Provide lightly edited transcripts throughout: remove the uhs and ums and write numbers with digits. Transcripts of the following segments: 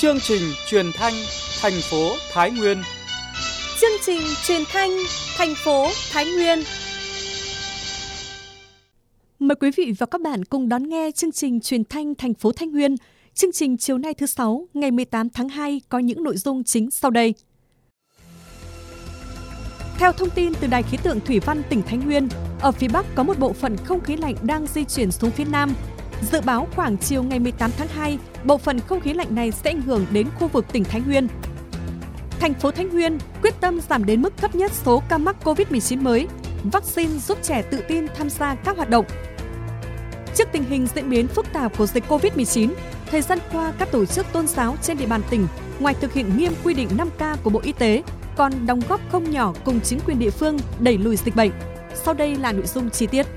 Chương trình truyền thanh thành phố Thái Nguyên. Chương trình truyền thanh thành phố Thái Nguyên. Mời quý vị và các bạn cùng đón nghe chương trình truyền thanh thành phố Thái Nguyên. Chương trình chiều nay thứ 6 ngày 18 tháng 2 có những nội dung chính sau đây. Theo thông tin từ Đài khí tượng thủy văn tỉnh Thái Nguyên, ở phía Bắc có một bộ phận không khí lạnh đang di chuyển xuống phía Nam. Dự báo khoảng chiều ngày 18 tháng 2, bộ phận không khí lạnh này sẽ ảnh hưởng đến khu vực tỉnh Thái Nguyên. Thành phố Thái Nguyên quyết tâm giảm đến mức thấp nhất số ca mắc COVID-19 mới. Vaccine giúp trẻ tự tin tham gia các hoạt động. Trước tình hình diễn biến phức tạp của dịch COVID-19, thời gian qua các tổ chức tôn giáo trên địa bàn tỉnh, ngoài thực hiện nghiêm quy định 5K của Bộ Y tế, còn đóng góp không nhỏ cùng chính quyền địa phương đẩy lùi dịch bệnh. Sau đây là nội dung chi tiết.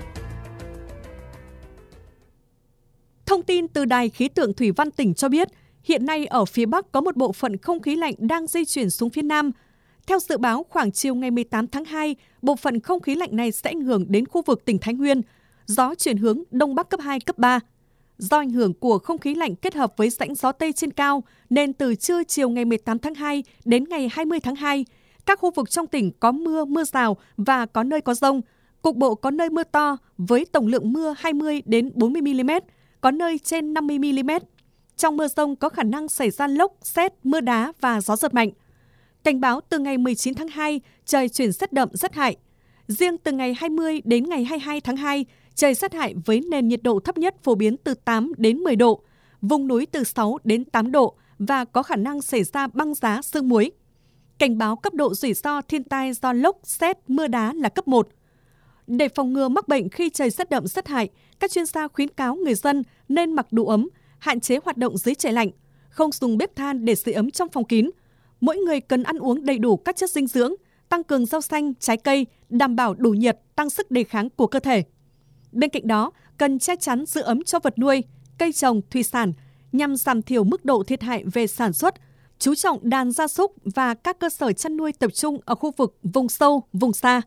Thông tin từ Đài khí tượng thủy văn tỉnh cho biết, hiện nay ở phía Bắc có một bộ phận không khí lạnh đang di chuyển xuống phía Nam. Theo dự báo, khoảng chiều ngày 18 tháng 2, bộ phận không khí lạnh này sẽ ảnh hưởng đến khu vực tỉnh Thái Nguyên. Gió chuyển hướng Đông Bắc cấp 2, cấp 3. Do ảnh hưởng của không khí lạnh kết hợp với rãnh gió Tây trên cao, nên từ trưa chiều ngày 18 tháng 2 đến ngày 20 tháng 2, các khu vực trong tỉnh có mưa, mưa rào và có nơi có dông. Cục bộ có nơi mưa to với tổng lượng mưa 20 đến 40 mm, có nơi trên 50 mm. Trong mưa dông có khả năng xảy ra lốc, sét, mưa đá và gió giật mạnh. Cảnh báo từ ngày 19 tháng 2, trời chuyển rét đậm rét hại. Riêng từ ngày 20 đến ngày 22 tháng 2, trời rét hại với nền nhiệt độ thấp nhất phổ biến từ 8 đến 10 độ, vùng núi từ 6 đến 8 độ và có khả năng xảy ra băng giá sương muối. Cảnh báo cấp độ rủi ro thiên tai do lốc, sét, mưa đá là cấp 1. Để phòng ngừa mắc bệnh khi trời rét đậm rét hại, các chuyên gia khuyến cáo người dân nên mặc đủ ấm, hạn chế hoạt động dưới trời lạnh, không dùng bếp than để sưởi ấm trong phòng kín. Mỗi người cần ăn uống đầy đủ các chất dinh dưỡng, tăng cường rau xanh, trái cây, đảm bảo đủ nhiệt, tăng sức đề kháng của cơ thể. Bên cạnh đó, cần che chắn giữ ấm cho vật nuôi, cây trồng, thủy sản nhằm giảm thiểu mức độ thiệt hại về sản xuất, chú trọng đàn gia súc và các cơ sở chăn nuôi tập trung ở khu vực vùng sâu, vùng xa.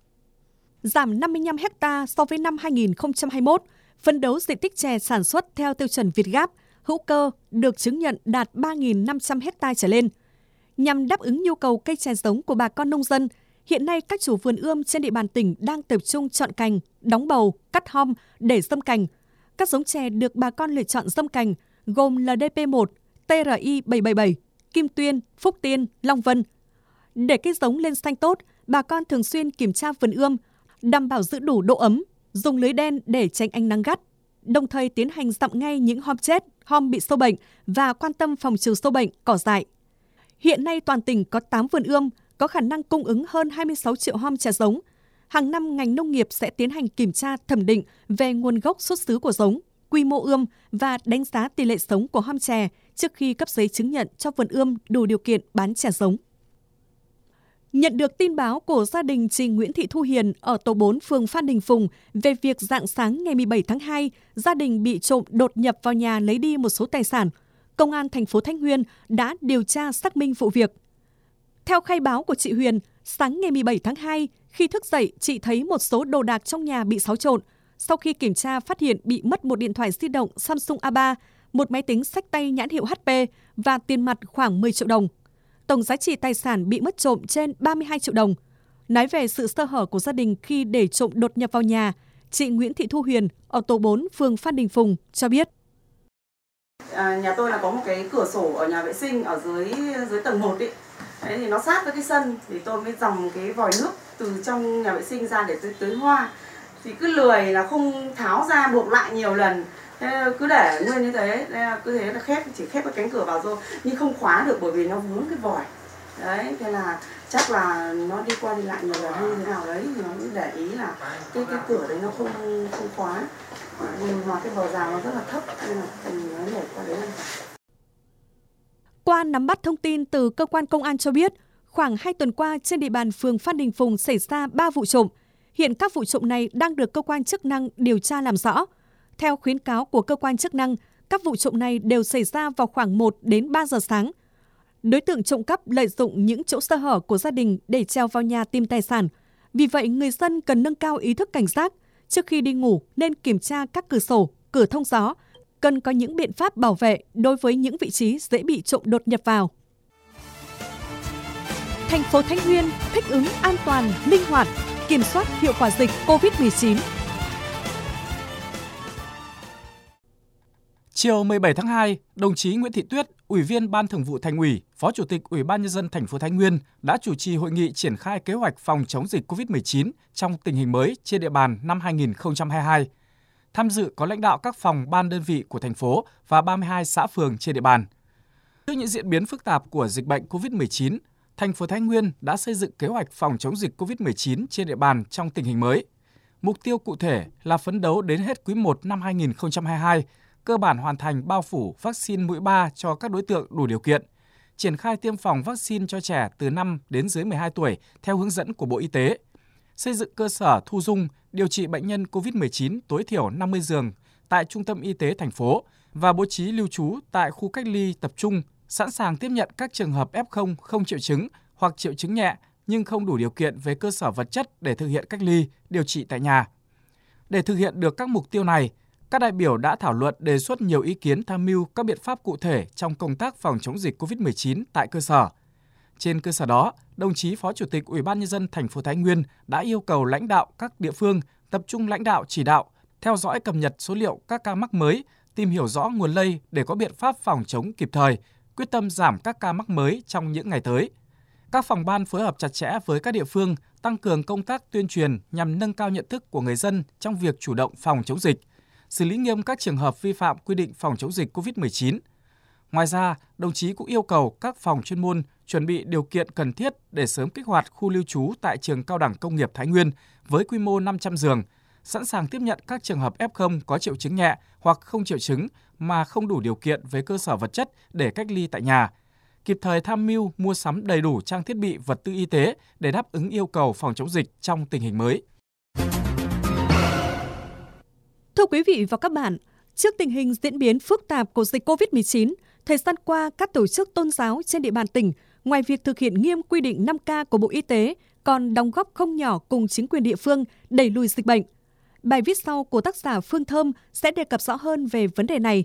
Giảm 55 ha so với năm 2021, phấn đấu diện tích chè sản xuất theo tiêu chuẩn Việt Gáp, hữu cơ được chứng nhận đạt 3.500 ha trở lên. Nhằm đáp ứng nhu cầu cây chè giống của bà con nông dân, hiện nay các chủ vườn ươm trên địa bàn tỉnh đang tập trung chọn cành, đóng bầu, cắt hom để dâm cành. Các giống chè được bà con lựa chọn dâm cành gồm LDP1, TRI 777, Kim Tuyên, Phúc Tiên, Long Vân. Để cây giống lên xanh tốt, bà con thường xuyên kiểm tra vườn ươm, đảm bảo giữ đủ độ ấm, dùng lưới đen để tránh ánh nắng gắt, đồng thời tiến hành dặm ngay những hom chết, hom bị sâu bệnh và quan tâm phòng trừ sâu bệnh, cỏ dại. Hiện nay toàn tỉnh có 8 vườn ươm, có khả năng cung ứng hơn 26 triệu hom chè giống. Hàng năm, ngành nông nghiệp sẽ tiến hành kiểm tra thẩm định về nguồn gốc xuất xứ của giống, quy mô ươm và đánh giá tỷ lệ sống của hom chè trước khi cấp giấy chứng nhận cho vườn ươm đủ điều kiện bán chè giống. Nhận được tin báo của gia đình chị Nguyễn Thị Thu Hiền ở tổ 4 phường Phan Đình Phùng về việc rạng sáng ngày 17 tháng 2, gia đình bị trộm đột nhập vào nhà lấy đi một số tài sản. Công an thành phố Thái Nguyên đã điều tra xác minh vụ việc. Theo khai báo của chị Huyền, sáng ngày 17 tháng 2, khi thức dậy, chị thấy một số đồ đạc trong nhà bị xáo trộn. Sau khi kiểm tra, phát hiện bị mất một điện thoại di động Samsung A3, một máy tính xách tay nhãn hiệu HP và tiền mặt khoảng 10 triệu đồng. Tổng giá trị tài sản bị mất trộm trên 32 triệu đồng. Nói về sự sơ hở của gia đình khi để trộm đột nhập vào nhà, chị Nguyễn Thị Thu Huyền ở tổ 4 phường Phan Đình Phùng cho biết. Nhà tôi là có một cái cửa sổ ở nhà vệ sinh ở dưới tầng 1 ấy. Đấy, thì nó sát với cái sân thì tôi mới dòng cái vòi nước từ trong nhà vệ sinh ra để tưới hoa. Thì cứ lười là không tháo ra buộc lại nhiều lần. Thế cứ để nguyên như thế, cứ thế là chỉ khép cái cánh cửa vào thôi, nhưng không khóa được bởi vì nó vướng cái vòi. Đấy, thế là chắc là nó đi qua đi lại nhiều lần như thế nào đấy thì nó cũng để ý là cái cửa đấy nó không khóa. Nhưng mà cái bờ rào nó rất là thấp nên là nó nhảy qua đấy. Qua nắm bắt thông tin từ cơ quan công an cho biết, khoảng 2 tuần qua trên địa bàn phường Phan Đình Phùng xảy ra 3 vụ trộm. Hiện các vụ trộm này đang được cơ quan chức năng điều tra làm rõ. Theo khuyến cáo của cơ quan chức năng, các vụ trộm này đều xảy ra vào khoảng 1 đến 3 giờ sáng. Đối tượng trộm cắp lợi dụng những chỗ sơ hở của gia đình để trèo vào nhà tìm tài sản. Vì vậy, người dân cần nâng cao ý thức cảnh giác. Trước khi đi ngủ nên kiểm tra các cửa sổ, cửa thông gió, cần có những biện pháp bảo vệ đối với những vị trí dễ bị trộm đột nhập vào. Thành phố Thái Nguyên thích ứng an toàn, linh hoạt, kiểm soát hiệu quả dịch COVID-19. Chiều 17 tháng 2, đồng chí Nguyễn Thị Tuyết, Ủy viên Ban Thường vụ Thành ủy, Phó Chủ tịch Ủy ban Nhân dân thành phố Thái Nguyên đã chủ trì hội nghị triển khai kế hoạch phòng chống dịch COVID-19 trong tình hình mới trên địa bàn năm 2022. Tham dự có lãnh đạo các phòng ban đơn vị của thành phố và 32 xã phường trên địa bàn. Trước những diễn biến phức tạp của dịch bệnh COVID-19, thành phố Thái Nguyên đã xây dựng kế hoạch phòng chống dịch COVID-19 trên địa bàn trong tình hình mới. Mục tiêu cụ thể là phấn đấu đến hết quý 1 năm 2022, cơ bản hoàn thành bao phủ vaccine mũi 3 cho các đối tượng đủ điều kiện, triển khai tiêm phòng vaccine cho trẻ từ 5 đến dưới 12 tuổi theo hướng dẫn của Bộ Y tế, xây dựng cơ sở thu dung, điều trị bệnh nhân COVID-19 tối thiểu 50 giường tại trung tâm y tế thành phố và bố trí lưu trú tại khu cách ly tập trung, sẵn sàng tiếp nhận các trường hợp F0 không triệu chứng hoặc triệu chứng nhẹ nhưng không đủ điều kiện về cơ sở vật chất để thực hiện cách ly, điều trị tại nhà. Để thực hiện được các mục tiêu này, các đại biểu đã thảo luận đề xuất nhiều ý kiến tham mưu các biện pháp cụ thể trong công tác phòng chống dịch COVID-19 tại cơ sở. Trên cơ sở đó, đồng chí Phó Chủ tịch Ủy ban Nhân dân thành phố Thái Nguyên đã yêu cầu lãnh đạo các địa phương tập trung lãnh đạo chỉ đạo, theo dõi cập nhật số liệu các ca mắc mới, tìm hiểu rõ nguồn lây để có biện pháp phòng chống kịp thời, quyết tâm giảm các ca mắc mới trong những ngày tới. Các phòng ban phối hợp chặt chẽ với các địa phương, tăng cường công tác tuyên truyền nhằm nâng cao nhận thức của người dân trong việc chủ động phòng chống dịch, xử lý nghiêm các trường hợp vi phạm quy định phòng chống dịch COVID-19. Ngoài ra, đồng chí cũng yêu cầu các phòng chuyên môn chuẩn bị điều kiện cần thiết để sớm kích hoạt khu lưu trú tại Trường Cao đẳng Công nghiệp Thái Nguyên với quy mô 500 giường, sẵn sàng tiếp nhận các trường hợp F0 có triệu chứng nhẹ hoặc không triệu chứng mà không đủ điều kiện về cơ sở vật chất để cách ly tại nhà, kịp thời tham mưu mua sắm đầy đủ trang thiết bị vật tư y tế để đáp ứng yêu cầu phòng chống dịch trong tình hình mới. Thưa quý vị và các bạn, trước tình hình diễn biến phức tạp của dịch COVID-19, thời gian qua các tổ chức tôn giáo trên địa bàn tỉnh, ngoài việc thực hiện nghiêm quy định 5K của Bộ Y tế, còn đóng góp không nhỏ cùng chính quyền địa phương đẩy lùi dịch bệnh. Bài viết sau của tác giả Phương Thơm sẽ đề cập rõ hơn về vấn đề này.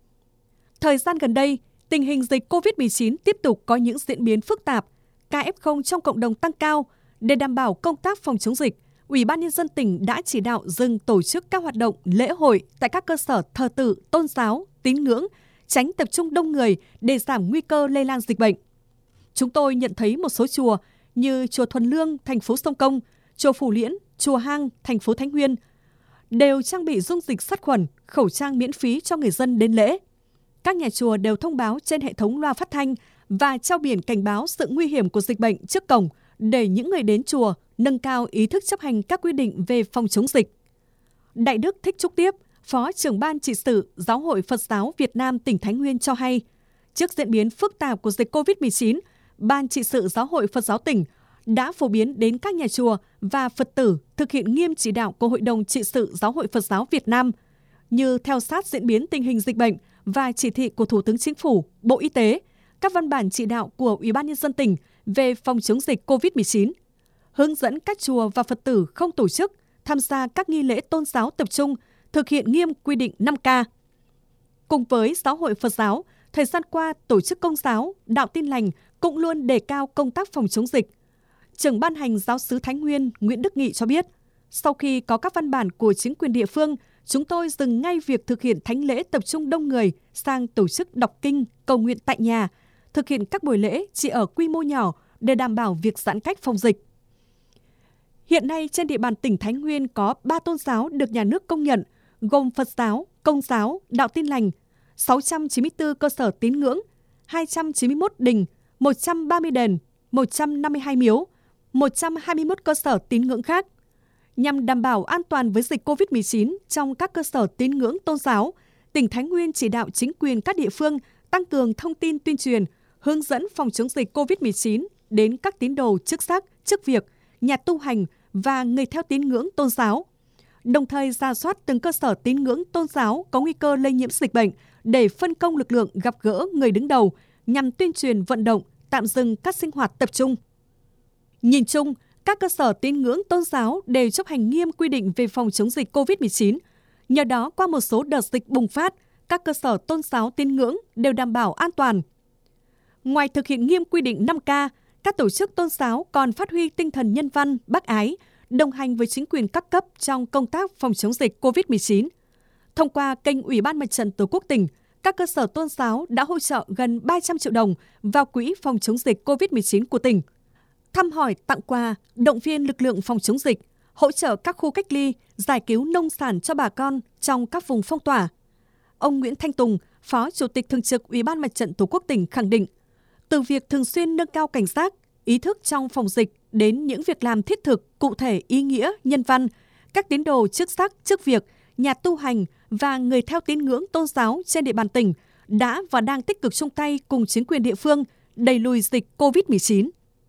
Thời gian gần đây, tình hình dịch COVID-19 tiếp tục có những diễn biến phức tạp, ca F0 trong cộng đồng tăng cao. Để đảm bảo công tác phòng chống dịch, Ủy ban Nhân dân tỉnh đã chỉ đạo dừng tổ chức các hoạt động lễ hội tại các cơ sở thờ tự, tôn giáo, tín ngưỡng, tránh tập trung đông người để giảm nguy cơ lây lan dịch bệnh. Chúng tôi nhận thấy một số chùa như chùa Thuần Lương, thành phố Sông Công, chùa Phù Liễn, chùa Hang, thành phố Thái Nguyên đều trang bị dung dịch sát khuẩn, khẩu trang miễn phí cho người dân đến lễ. Các nhà chùa đều thông báo trên hệ thống loa phát thanh và treo biển cảnh báo sự nguy hiểm của dịch bệnh trước cổng để những người đến chùa nâng cao ý thức chấp hành các quy định về phòng chống dịch. Đại đức Thích Trúc Tiếp, Phó trưởng ban trị sự Giáo hội Phật giáo Việt Nam tỉnh Thái Nguyên cho hay, trước diễn biến phức tạp của dịch COVID-19, Ban trị sự Giáo hội Phật giáo tỉnh đã phổ biến đến các nhà chùa và Phật tử thực hiện nghiêm chỉ đạo của Hội đồng trị sự Giáo hội Phật giáo Việt Nam, như theo sát diễn biến tình hình dịch bệnh và chỉ thị của Thủ tướng Chính phủ, Bộ Y tế, các văn bản chỉ đạo của Ủy ban Nhân dân tỉnh về phòng chống dịch COVID-19, hướng dẫn các chùa và Phật tử không tổ chức, tham gia các nghi lễ tôn giáo tập trung, thực hiện nghiêm quy định 5K. Cùng với Giáo hội Phật giáo, thời gian qua, tổ chức Công giáo, Đạo Tin lành cũng luôn đề cao công tác phòng chống dịch. Trưởng ban hành Giáo xứ Thái Nguyên Nguyễn Đức Nghị cho biết, sau khi có các văn bản của chính quyền địa phương, chúng tôi dừng ngay việc thực hiện thánh lễ tập trung đông người sang tổ chức đọc kinh, cầu nguyện tại nhà, thực hiện các buổi lễ chỉ ở quy mô nhỏ để đảm bảo việc giãn cách phòng dịch. Hiện nay trên địa bàn tỉnh Thái Nguyên có 3 tôn giáo được nhà nước công nhận, gồm Phật giáo, Công giáo, Đạo Tin lành, 694 cơ sở tín ngưỡng, 291 đình, 130 đền, 152 miếu, 121 cơ sở tín ngưỡng khác. Nhằm đảm bảo an toàn với dịch COVID-19 trong các cơ sở tín ngưỡng tôn giáo, tỉnh Thái Nguyên chỉ đạo chính quyền các địa phương tăng cường thông tin tuyên truyền, hướng dẫn phòng chống dịch COVID-19 đến các tín đồ chức sắc, chức việc, nhà tu hành và người theo tín ngưỡng tôn giáo. Đồng thời rà soát từng cơ sở tín ngưỡng tôn giáo có nguy cơ lây nhiễm dịch bệnh để phân công lực lượng gặp gỡ người đứng đầu nhằm tuyên truyền vận động, tạm dừng các sinh hoạt tập trung. Nhìn chung, các cơ sở tín ngưỡng tôn giáo đều chấp hành nghiêm quy định về phòng chống dịch COVID-19. Nhờ đó, qua một số đợt dịch bùng phát, các cơ sở tôn giáo tín ngưỡng đều đảm bảo an toàn. Ngoài thực hiện nghiêm quy định 5K, các tổ chức tôn giáo còn phát huy tinh thần nhân văn, bác ái, đồng hành với chính quyền các cấp trong công tác phòng chống dịch COVID-19. Thông qua kênh Ủy ban Mặt trận Tổ quốc tỉnh, các cơ sở tôn giáo đã hỗ trợ gần 300 triệu đồng vào quỹ phòng chống dịch COVID-19 của tỉnh. Thăm hỏi, tặng quà, động viên lực lượng phòng chống dịch, hỗ trợ các khu cách ly, giải cứu nông sản cho bà con trong các vùng phong tỏa. Ông Nguyễn Thanh Tùng, Phó Chủ tịch Thường trực Ủy ban Mặt trận Tổ quốc tỉnh khẳng định, từ việc thường xuyên nâng cao cảnh giác, ý thức trong phòng dịch đến những việc làm thiết thực, cụ thể, ý nghĩa, nhân văn, các tín đồ chức sắc, chức việc, nhà tu hành và người theo tín ngưỡng tôn giáo trên địa bàn tỉnh đã và đang tích cực chung tay cùng chính quyền địa phương đẩy lùi dịch COVID-19.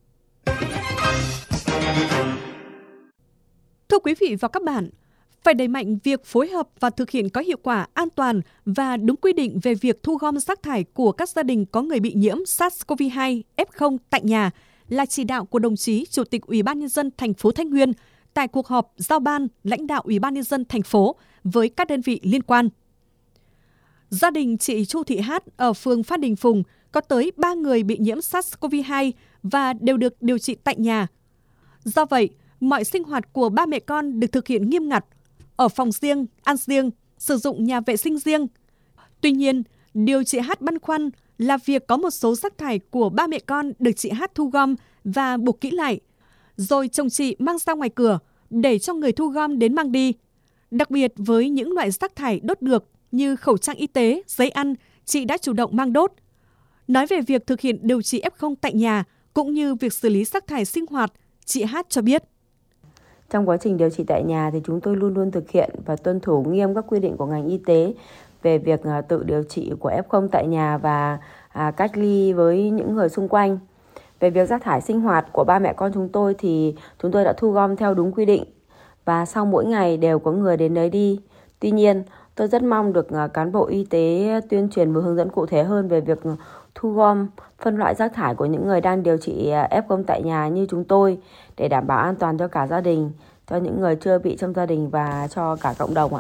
Thưa quý vị và các bạn, phải đẩy mạnh việc phối hợp và thực hiện có hiệu quả, an toàn và đúng quy định về việc thu gom rác thải của các gia đình có người bị nhiễm SARS-CoV-2 F0 tại nhà là chỉ đạo của đồng chí Chủ tịch Ủy ban Nhân dân thành phố Thái Nguyên tại cuộc họp giao ban lãnh đạo Ủy ban Nhân dân thành phố với các đơn vị liên quan. Gia đình chị Chu Thị Hát ở phường Phan Đình Phùng có tới 3 người bị nhiễm SARS-CoV-2 và đều được điều trị tại nhà. Do vậy, mọi sinh hoạt của ba mẹ con được thực hiện nghiêm ngặt, ở phòng riêng, ăn riêng, sử dụng nhà vệ sinh riêng. Tuy nhiên, điều chị Hát băn khoăn là việc có một số rác thải của ba mẹ con được chị Hát thu gom và buộc kỹ lại, rồi chồng chị mang ra ngoài cửa để cho người thu gom đến mang đi. Đặc biệt với những loại rác thải đốt được như khẩu trang y tế, giấy ăn, chị đã chủ động mang đốt. Nói về việc thực hiện điều trị F0 tại nhà cũng như việc xử lý rác thải sinh hoạt, chị Hát cho biết. Trong quá trình điều trị tại nhà thì chúng tôi luôn luôn thực hiện và tuân thủ nghiêm các quy định của ngành y tế về việc tự điều trị của F0 tại nhà và cách ly với những người xung quanh. Về việc rác thải sinh hoạt của ba mẹ con chúng tôi thì chúng tôi đã thu gom theo đúng quy định và sau mỗi ngày đều có người đến lấy đi. Tuy nhiên, tôi rất mong được cán bộ y tế tuyên truyền và hướng dẫn cụ thể hơn về việc thu gom, phân loại rác thải của những người đang điều trị F0 tại nhà như chúng tôi để đảm bảo an toàn cho cả gia đình, cho những người chưa bị trong gia đình và cho cả cộng đồng ạ.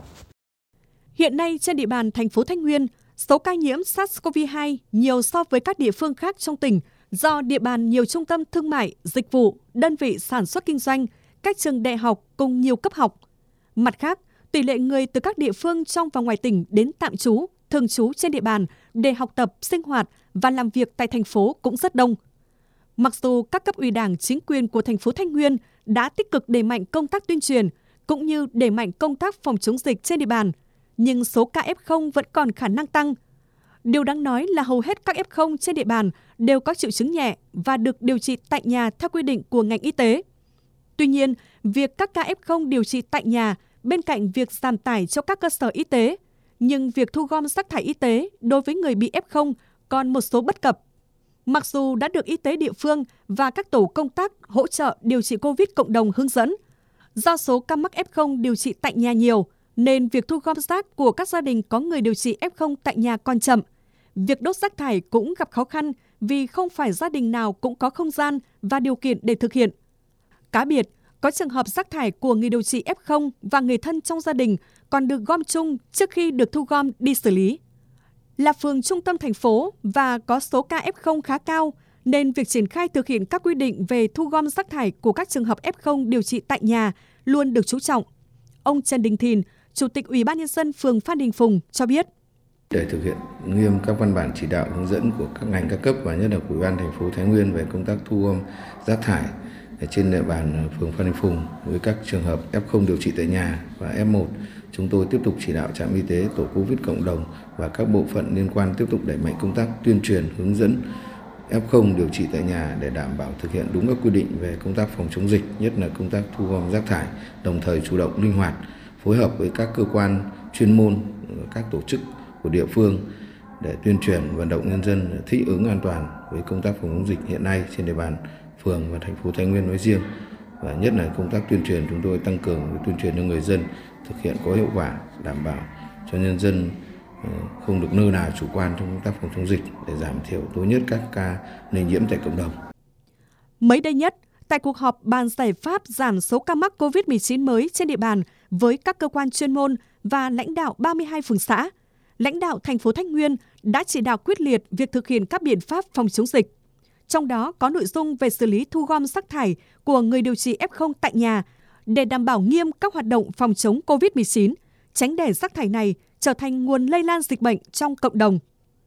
Hiện nay trên địa bàn thành phố Thái Nguyên, số ca nhiễm SARS-CoV-2 nhiều so với các địa phương khác trong tỉnh do địa bàn nhiều trung tâm thương mại, dịch vụ, đơn vị sản xuất kinh doanh, các trường đại học cùng nhiều cấp học. Mặt khác, tỷ lệ người từ các địa phương trong và ngoài tỉnh đến tạm trú, thường trú trên địa bàn để học tập, sinh hoạt và làm việc tại thành phố cũng rất đông. Mặc dù các cấp ủy Đảng, chính quyền của thành phố Thái Nguyên đã tích cực đẩy mạnh công tác tuyên truyền cũng như đẩy mạnh công tác phòng chống dịch trên địa bàn, nhưng số ca F0 vẫn còn khả năng tăng. Điều đáng nói là hầu hết các F0 trên địa bàn đều có triệu chứng nhẹ và được điều trị tại nhà theo quy định của ngành y tế. Tuy nhiên, việc các ca F0 điều trị tại nhà bên cạnh việc giảm tải cho các cơ sở y tế, nhưng việc thu gom rác thải y tế đối với người bị F0 còn một số bất cập. Mặc dù đã được y tế địa phương và các tổ công tác hỗ trợ điều trị COVID cộng đồng hướng dẫn, do số ca mắc F0 điều trị tại nhà nhiều, nên việc thu gom rác của các gia đình có người điều trị F0 tại nhà còn chậm. Việc đốt rác thải cũng gặp khó khăn vì không phải gia đình nào cũng có không gian và điều kiện để thực hiện. Cá biệt, có trường hợp rác thải của người điều trị F0 và người thân trong gia đình còn được gom chung trước khi được thu gom đi xử lý. Là phường trung tâm thành phố và có số ca F0 khá cao, nên việc triển khai thực hiện các quy định về thu gom rác thải của các trường hợp F0 điều trị tại nhà luôn được chú trọng. Ông Trần Đình Thìn, Chủ tịch Ủy ban Nhân dân phường Phan Đình Phùng cho biết. Để thực hiện nghiêm các văn bản chỉ đạo hướng dẫn của các ngành các cấp và nhất là của Ủy ban thành phố Thái Nguyên về công tác thu gom rác thải trên địa bàn phường Phan Đình Phùng với các trường hợp F0 điều trị tại nhà và F1, chúng tôi tiếp tục chỉ đạo trạm y tế, tổ COVID cộng đồng và các bộ phận liên quan tiếp tục đẩy mạnh công tác tuyên truyền hướng dẫn F0 điều trị tại nhà để đảm bảo thực hiện đúng các quy định về công tác phòng chống dịch, nhất là công tác thu gom rác thải, đồng thời chủ động linh hoạt phối hợp với các cơ quan chuyên môn, các tổ chức của địa phương để tuyên truyền vận động nhân dân thích ứng an toàn với công tác phòng chống dịch hiện nay trên địa bàn phường và thành phố Thái Nguyên nói riêng. Và nhất là công tác tuyên truyền, chúng tôi tăng cường tuyên truyền cho người dân thực hiện có hiệu quả, đảm bảo cho nhân dân không được nơi nào chủ quan trong công tác phòng chống dịch để giảm thiểu tối nhất các ca lây nhiễm tại cộng đồng. Mới đây nhất, tại cuộc họp bàn giải pháp giảm số ca mắc COVID-19 mới trên địa bàn với các cơ quan chuyên môn và lãnh đạo 32 phường xã, lãnh đạo thành phố Thái Nguyên đã chỉ đạo quyết liệt việc thực hiện các biện pháp phòng chống dịch. Trong đó có nội dung về xử lý thu gom rác thải của người điều trị F0 tại nhà để đảm bảo nghiêm các hoạt động phòng chống COVID-19, tránh để rác thải này trở thành nguồn lây lan dịch bệnh trong cộng đồng.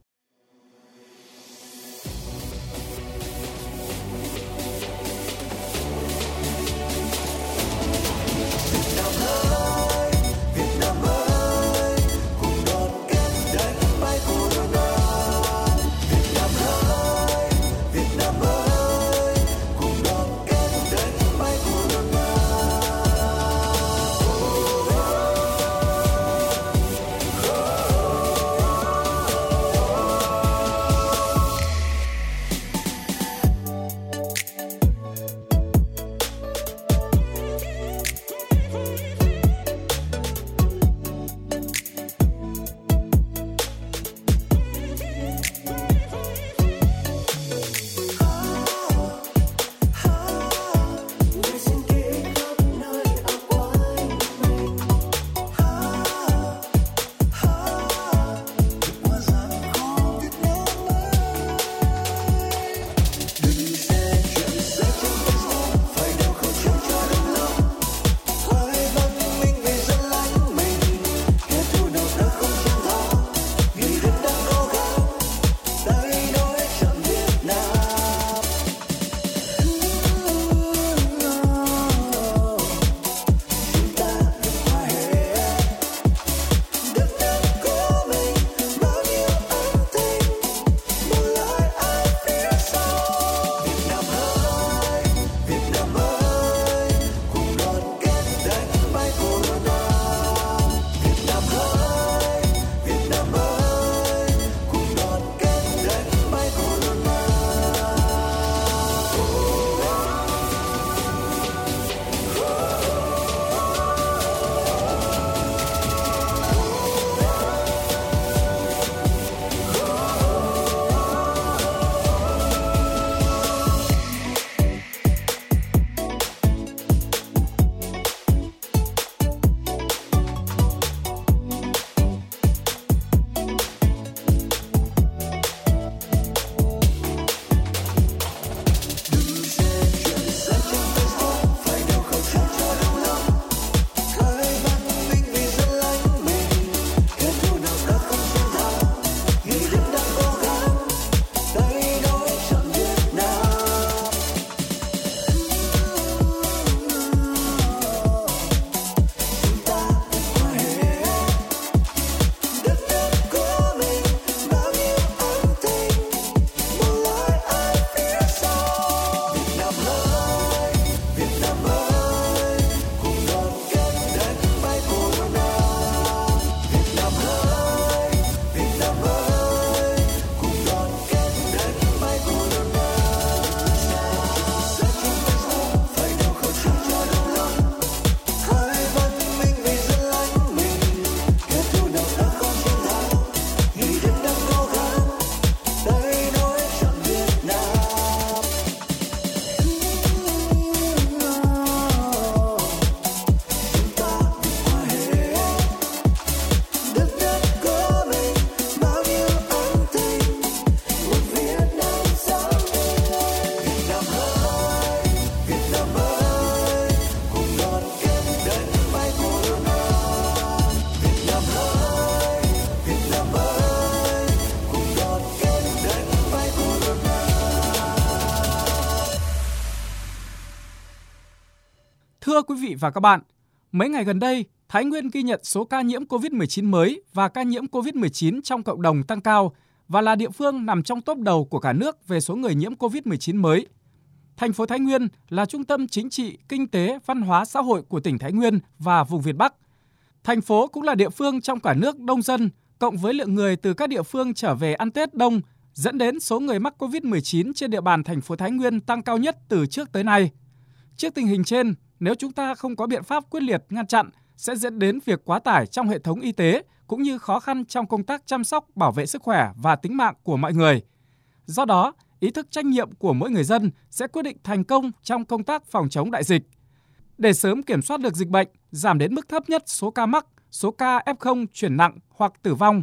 Thưa quý vị và các bạn, mấy ngày gần đây, Thái Nguyên ghi nhận số ca nhiễm COVID-19 mới và ca nhiễm COVID-19 trong cộng đồng tăng cao và là địa phương nằm trong top đầu của cả nước về số người nhiễm COVID-19 mới. Thành phố Thái Nguyên là trung tâm chính trị, kinh tế, văn hóa, xã hội của tỉnh Thái Nguyên và vùng Việt Bắc. Thành phố cũng là địa phương trong cả nước đông dân, cộng với lượng người từ các địa phương trở về ăn Tết đông, dẫn đến số người mắc COVID-19 trên địa bàn thành phố Thái Nguyên tăng cao nhất từ trước tới nay. Trước tình hình trên, nếu chúng ta không có biện pháp quyết liệt ngăn chặn, sẽ dẫn đến việc quá tải trong hệ thống y tế, cũng như khó khăn trong công tác chăm sóc, bảo vệ sức khỏe và tính mạng của mọi người. Do đó, ý thức trách nhiệm của mỗi người dân sẽ quyết định thành công trong công tác phòng chống đại dịch. Để sớm kiểm soát được dịch bệnh, giảm đến mức thấp nhất số ca mắc, số ca F0 chuyển nặng hoặc tử vong,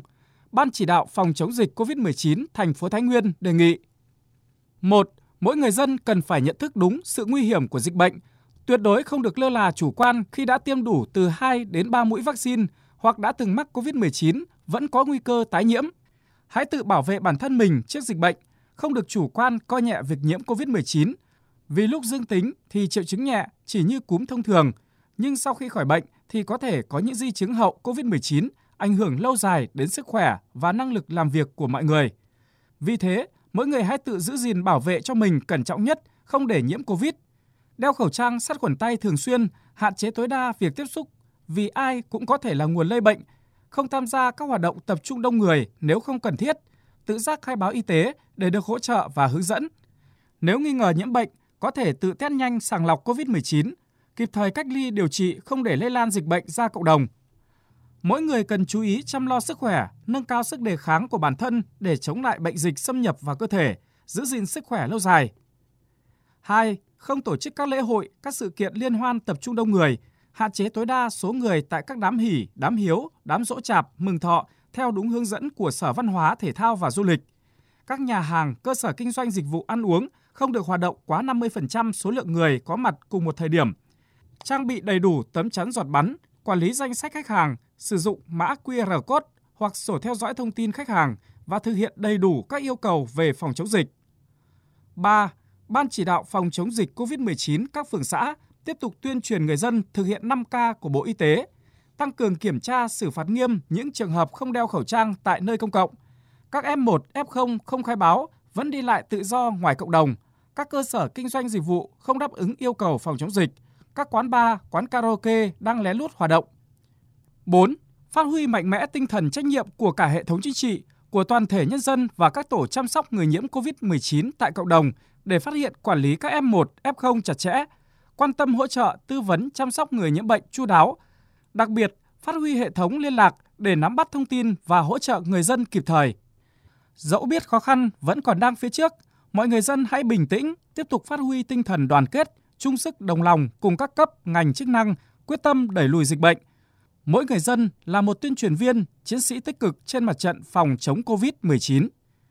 Ban chỉ đạo phòng chống dịch COVID-19 thành phố Thái Nguyên đề nghị: 1. Mỗi người dân cần phải nhận thức đúng sự nguy hiểm của dịch bệnh, tuyệt đối không được lơ là chủ quan khi đã tiêm đủ từ 2 đến 3 mũi vaccine hoặc đã từng mắc COVID-19 vẫn có nguy cơ tái nhiễm. Hãy tự bảo vệ bản thân mình trước dịch bệnh, không được chủ quan coi nhẹ việc nhiễm COVID-19. Vì lúc dương tính thì triệu chứng nhẹ chỉ như cúm thông thường, nhưng sau khi khỏi bệnh thì có thể có những di chứng hậu COVID-19 ảnh hưởng lâu dài đến sức khỏe và năng lực làm việc của mọi người. Vì thế, mỗi người hãy tự giữ gìn bảo vệ cho mình cẩn trọng nhất, không để nhiễm COVID. Đeo khẩu trang, sát khuẩn tay thường xuyên, hạn chế tối đa việc tiếp xúc vì ai cũng có thể là nguồn lây bệnh. Không tham gia các hoạt động tập trung đông người nếu không cần thiết, tự giác khai báo y tế để được hỗ trợ và hướng dẫn. Nếu nghi ngờ nhiễm bệnh, có thể tự test nhanh sàng lọc COVID-19, kịp thời cách ly điều trị không để lây lan dịch bệnh ra cộng đồng. Mỗi người cần chú ý chăm lo sức khỏe, nâng cao sức đề kháng của bản thân để chống lại bệnh dịch xâm nhập vào cơ thể, giữ gìn sức khỏe lâu dài. 2. Không tổ chức các lễ hội, các sự kiện liên hoan tập trung đông người, hạn chế tối đa số người tại các đám hỉ, đám hiếu, đám giỗ chạp, mừng thọ theo đúng hướng dẫn của Sở Văn hóa, Thể thao và Du lịch. Các nhà hàng, cơ sở kinh doanh dịch vụ ăn uống không được hoạt động quá 50% số lượng người có mặt cùng một thời điểm. Trang bị đầy đủ tấm chắn giọt bắn, quản lý danh sách khách hàng, sử dụng mã QR code hoặc sổ theo dõi thông tin khách hàng và thực hiện đầy đủ các yêu cầu về phòng chống dịch. 3. Ban chỉ đạo phòng chống dịch COVID-19 các phường xã tiếp tục tuyên truyền người dân thực hiện 5K của Bộ Y tế, tăng cường kiểm tra xử phạt nghiêm những trường hợp không đeo khẩu trang tại nơi công cộng. Các F1, F0 không khai báo vẫn đi lại tự do ngoài cộng đồng, các cơ sở kinh doanh dịch vụ không đáp ứng yêu cầu phòng chống dịch, các quán bar, quán karaoke đang lén lút hoạt động. 4. Phát huy mạnh mẽ tinh thần trách nhiệm của cả hệ thống chính trị, của toàn thể nhân dân và các tổ chăm sóc người nhiễm COVID-19 tại cộng đồng để phát hiện quản lý các F1, F0 chặt chẽ, quan tâm hỗ trợ, tư vấn chăm sóc người nhiễm bệnh chu đáo. Đặc biệt, phát huy hệ thống liên lạc để nắm bắt thông tin và hỗ trợ người dân kịp thời. Dẫu biết khó khăn vẫn còn đang phía trước, mọi người dân hãy bình tĩnh, tiếp tục phát huy tinh thần đoàn kết, chung sức đồng lòng cùng các cấp, ngành chức năng, quyết tâm đẩy lùi dịch bệnh. Mỗi người dân là một tuyên truyền viên, chiến sĩ tích cực trên mặt trận phòng chống COVID-19.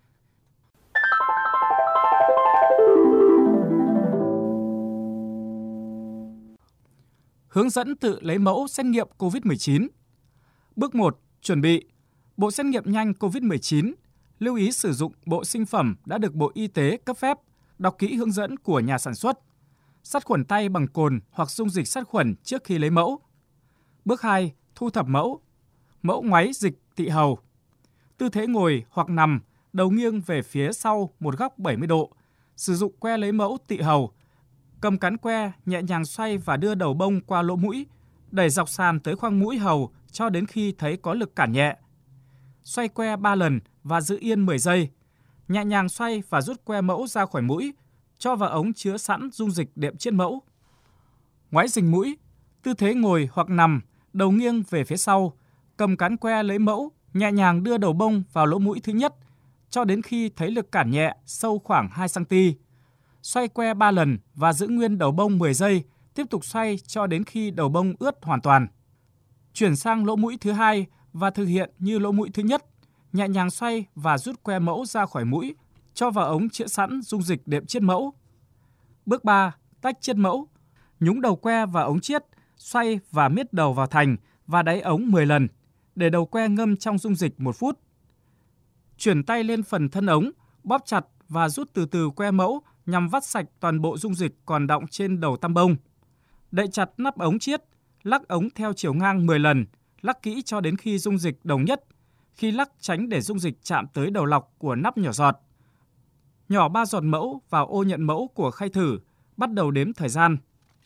Hướng dẫn tự lấy mẫu xét nghiệm COVID-19. Bước 1. Chuẩn bị. Bộ xét nghiệm nhanh COVID-19. Lưu ý sử dụng bộ sinh phẩm đã được Bộ Y tế cấp phép. Đọc kỹ hướng dẫn của nhà sản xuất. Sát khuẩn tay bằng cồn hoặc dung dịch sát khuẩn trước khi lấy mẫu. Bước 2. Thu thập mẫu. Mẫu ngoáy dịch tị hầu. Tư thế ngồi hoặc nằm, đầu nghiêng về phía sau một góc 70 độ. Sử dụng que lấy mẫu tị hầu. Cầm cán que, nhẹ nhàng xoay và đưa đầu bông qua lỗ mũi, đẩy dọc sàn tới khoang mũi hầu cho đến khi thấy có lực cản nhẹ. Xoay que 3 lần và giữ yên 10 giây. Nhẹ nhàng xoay và rút que mẫu ra khỏi mũi, cho vào ống chứa sẵn dung dịch đệm chiết mẫu. Ngoáy rình mũi, tư thế ngồi hoặc nằm, đầu nghiêng về phía sau, cầm cán que lấy mẫu, nhẹ nhàng đưa đầu bông vào lỗ mũi thứ nhất, cho đến khi thấy lực cản nhẹ sâu khoảng 2 cm. Xoay que 3 lần và giữ nguyên đầu bông 10 giây, tiếp tục xoay cho đến khi đầu bông ướt hoàn toàn. Chuyển sang lỗ mũi thứ hai và thực hiện như lỗ mũi thứ nhất, nhẹ nhàng xoay và rút que mẫu ra khỏi mũi, cho vào ống chứa sẵn dung dịch đệm chiết mẫu. Bước 3. Tách chiết mẫu. Nhúng đầu que vào ống chiết, xoay và miết đầu vào thành và đáy ống 10 lần, để đầu que ngâm trong dung dịch 1 phút. Chuyển tay lên phần thân ống, bóp chặt và rút từ từ que mẫu nhằm vắt sạch toàn bộ dung dịch còn đọng trên đầu tăm bông. Đậy chặt nắp ống chiết, lắc ống theo chiều ngang 10 lần, lắc kỹ cho đến khi dung dịch đồng nhất. Khi lắc tránh để dung dịch chạm tới đầu lọc của nắp nhỏ giọt. Nhỏ 3 giọt mẫu vào ô nhận mẫu của khay thử, bắt đầu đếm thời gian.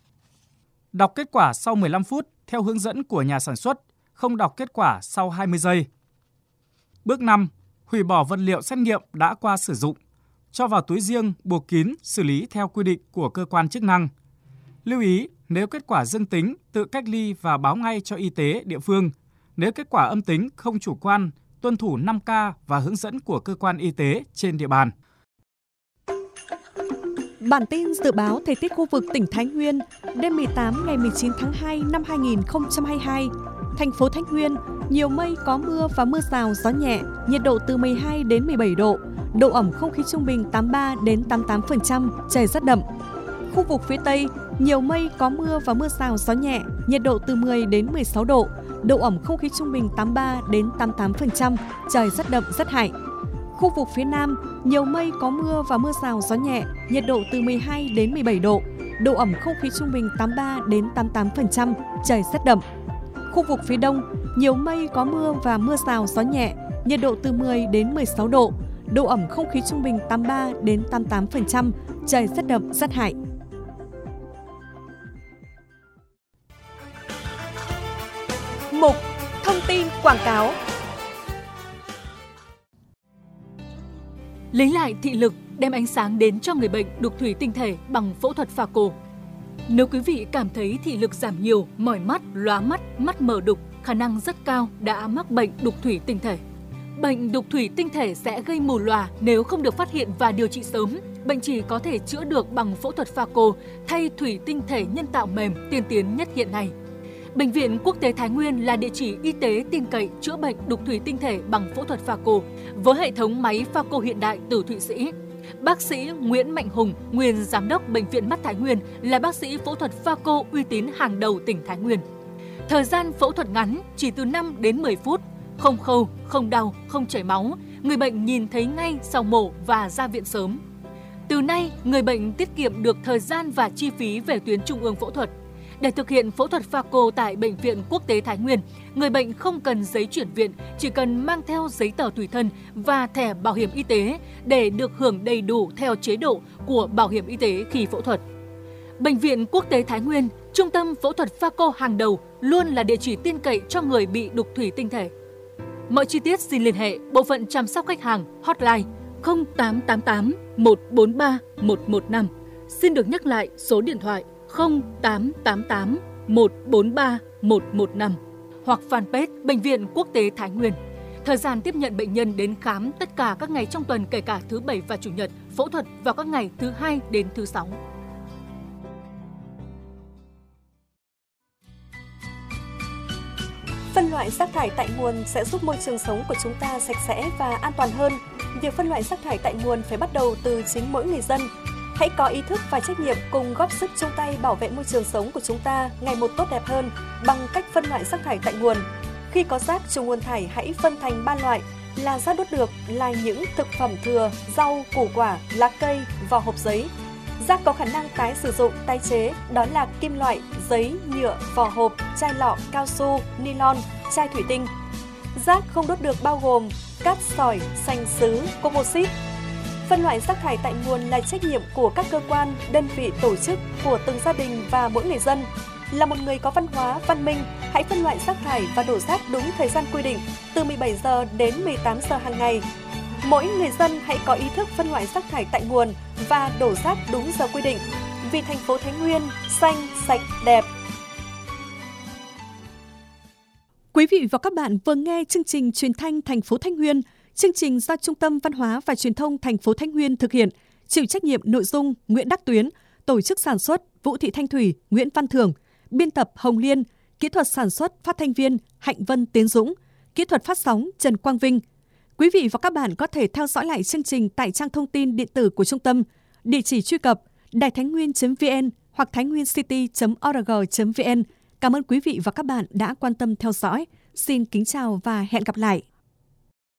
Đọc kết quả sau 15 phút theo hướng dẫn của nhà sản xuất, không đọc kết quả sau 20 giây. Bước 5. Hủy bỏ vật liệu xét nghiệm đã qua sử dụng. Cho vào túi riêng, buộc kín, xử lý theo quy định của cơ quan chức năng. Lưu ý, nếu kết quả dương tính, tự cách ly và báo ngay cho y tế địa phương. Nếu kết quả âm tính, không chủ quan, tuân thủ 5K và hướng dẫn của cơ quan y tế trên địa bàn. Bản tin dự báo thời tiết khu vực tỉnh Thái Nguyên đêm 18 ngày 19 tháng 2 năm 2022. Thành phố Thái Nguyên, nhiều mây, có mưa và mưa rào, gió nhẹ, nhiệt độ từ 12 đến 17 độ, độ ẩm không khí trung bình 83 đến 88%, trời rất đậm. Khu vực phía Tây, nhiều mây, có mưa và mưa rào, gió nhẹ, nhiệt độ từ 10 đến 16 độ, độ ẩm không khí trung bình 83 đến 88%, trời rất đậm, rất hại. Khu vực phía Nam, nhiều mây, có mưa và mưa rào, gió nhẹ, nhiệt độ từ 12 đến 17 độ, độ ẩm không khí trung bình 83 đến 88%, trời rất đậm. Khu vực phía Đông, nhiều mây, có mưa và mưa rào, gió nhẹ, nhiệt độ từ 10 đến 16 độ, độ ẩm không khí trung bình 83 đến 88%, trời rất đậm, rất hại. Mục Thông tin quảng cáo. Lấy lại thị lực, đem ánh sáng đến cho người bệnh đục thủy tinh thể bằng phẫu thuật pha cô. Nếu quý vị cảm thấy thị lực giảm nhiều, mỏi mắt, lóa mắt, mắt mờ đục, khả năng rất cao đã mắc bệnh đục thủy tinh thể. Bệnh đục thủy tinh thể sẽ gây mù lòa nếu không được phát hiện và điều trị sớm. Bệnh chỉ có thể chữa được bằng phẫu thuật pha cô thay thủy tinh thể nhân tạo mềm tiên tiến nhất hiện nay. Bệnh viện Quốc tế Thái Nguyên là địa chỉ y tế tin cậy chữa bệnh đục thủy tinh thể bằng phẫu thuật pha cô với hệ thống máy pha cô hiện đại từ Thụy Sĩ. Bác sĩ Nguyễn Mạnh Hùng, nguyên giám đốc Bệnh viện Mắt Thái Nguyên, là bác sĩ phẫu thuật pha cô uy tín hàng đầu tỉnh Thái Nguyên. Thời gian phẫu thuật ngắn chỉ từ 5 đến 10 phút, không khâu, không đau, không chảy máu, người bệnh nhìn thấy ngay sau mổ và ra viện sớm. Từ nay, người bệnh tiết kiệm được thời gian và chi phí về tuyến trung ương phẫu thuật. Để thực hiện phẫu thuật pha cô tại Bệnh viện Quốc tế Thái Nguyên, người bệnh không cần giấy chuyển viện, chỉ cần mang theo giấy tờ tùy thân và thẻ bảo hiểm y tế để được hưởng đầy đủ theo chế độ của bảo hiểm y tế khi phẫu thuật. Bệnh viện Quốc tế Thái Nguyên, trung tâm phẫu thuật pha cô hàng đầu, luôn là địa chỉ tin cậy cho người bị đục thủy tinh thể. Mọi chi tiết xin liên hệ bộ phận chăm sóc khách hàng hotline 0888 143 115. Xin được nhắc lại số điện thoại 0888 143 115 hoặc fanpage Bệnh viện Quốc tế Thái Nguyên. Thời gian tiếp nhận bệnh nhân đến khám tất cả các ngày trong tuần kể cả thứ Bảy và Chủ nhật, phẫu thuật vào các ngày thứ Hai đến thứ Sáu. Phân loại rác thải tại nguồn sẽ giúp môi trường sống của chúng ta sạch sẽ và an toàn hơn. Việc phân loại rác thải tại nguồn phải bắt đầu từ chính mỗi người dân. Hãy có ý thức và trách nhiệm cùng góp sức chung tay bảo vệ môi trường sống của chúng ta ngày một tốt đẹp hơn bằng cách phân loại rác thải tại nguồn. Khi có rác trùng nguồn thải, hãy phân thành 3 loại là rác đốt được, là những thực phẩm thừa, rau, củ quả, lá cây, vỏ hộp giấy. Rác có khả năng tái sử dụng, tái chế, đó là kim loại, giấy, nhựa, vỏ hộp, chai lọ, cao su, nylon, chai thủy tinh. Rác không đốt được bao gồm cát sỏi, sành sứ, composite. Phân loại rác thải tại nguồn là trách nhiệm của các cơ quan, đơn vị, tổ chức, của từng gia đình và mỗi người dân. Là một người có văn hóa, văn minh, hãy phân loại rác thải và đổ rác đúng thời gian quy định, từ 17 giờ đến 18 giờ hàng ngày. Mỗi người dân hãy có ý thức phân loại rác thải tại nguồn và đổ rác đúng giờ quy định. Vì thành phố Thái Nguyên xanh, sạch, đẹp. Quý vị và các bạn vừa nghe chương trình truyền thanh thành phố Thái Nguyên. Chương trình do Trung tâm Văn hóa và Truyền thông thành phố Thái Nguyên thực hiện, chịu trách nhiệm nội dung Nguyễn Đắc Tuyến, tổ chức sản xuất Vũ Thị Thanh Thủy, Nguyễn Văn Thường, biên tập Hồng Liên, kỹ thuật sản xuất phát thanh viên Hạnh Vân Tiến Dũng, kỹ thuật phát sóng Trần Quang Vinh. Quý vị và các bạn có thể theo dõi lại chương trình tại trang thông tin điện tử của trung tâm, địa chỉ truy cập đàitháinhnguyên.vn hoặc thainhnguyencity.org.vn. Cảm ơn quý vị và các bạn đã quan tâm theo dõi. Xin kính chào và hẹn gặp lại.